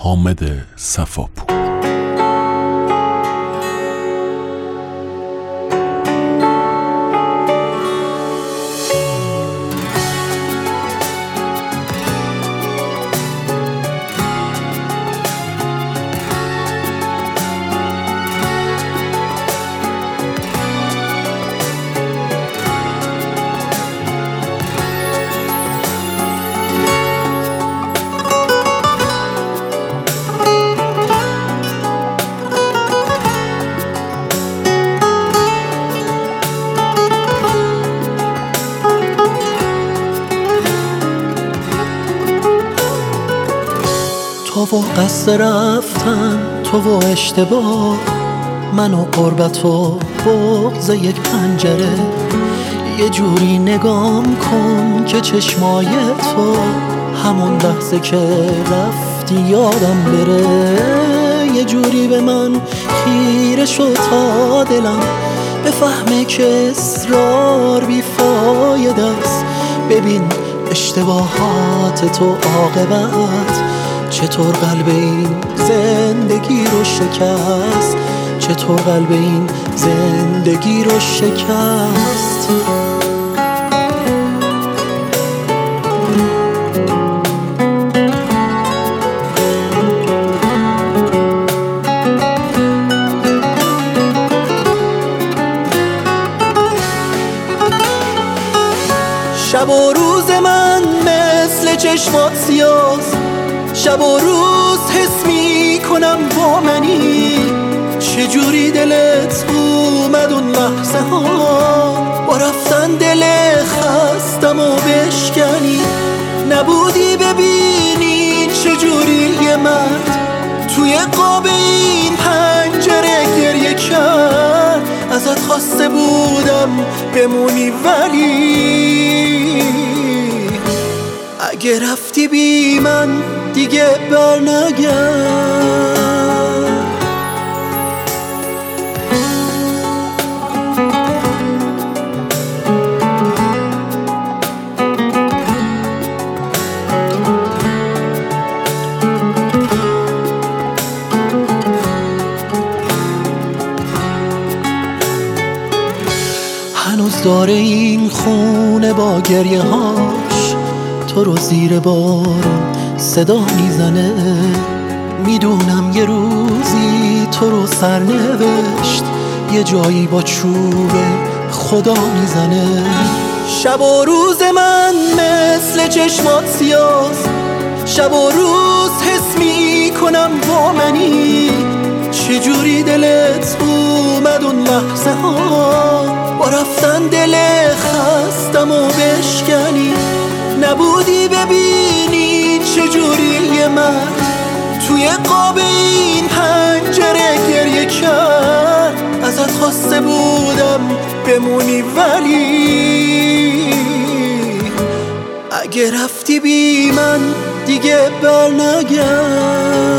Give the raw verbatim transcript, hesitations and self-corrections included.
حامد صفاپور. تو و قصد رفتن، تو و اشتباه، من و قربت و بغض یک پنجره. یه جوری نگام کن که چشمای تو همون لحظه که رفتی یادم بره. یه جوری به من خیره شد تا دلم بفهمه که اصرار بیفایده است. ببین اشتباهات تو عاقبت چطور قلب این زندگی رو شکست، چطور قلب این زندگی رو شکست. شب و روز من مثل چشمات سیاست، شب و روز حس می کنم با منی. چجوری دلت اومد اون لحظه ها با رفتن دل خستم و بشکنی. نبودی ببینی چجوری یه مرد توی قاب این پنجره گریه کرد. ازت خواسته بودم بمونی ولی اگه رفتی بی من دیگه بر نگرد. هنوز داره این خونه با گریه هاش تو رو زیر بارون صدا میزنه. میدونم یه روزی تو رو سرنوشت یه جایی با چوب خدا میزنه. شب و روز من مثل چشمات سیاست، شب و روز حس میکنم با منی. چجوری دلت اومد اون لحظه ها با رفتن دل خستم و بشکنی. نبودی ببینی چجوری یه مرد توی قاب این پنجره گریه کرد. ازت خواسته بودم بمونی ولی اگه رفتی بی من دیگه بر نگرد.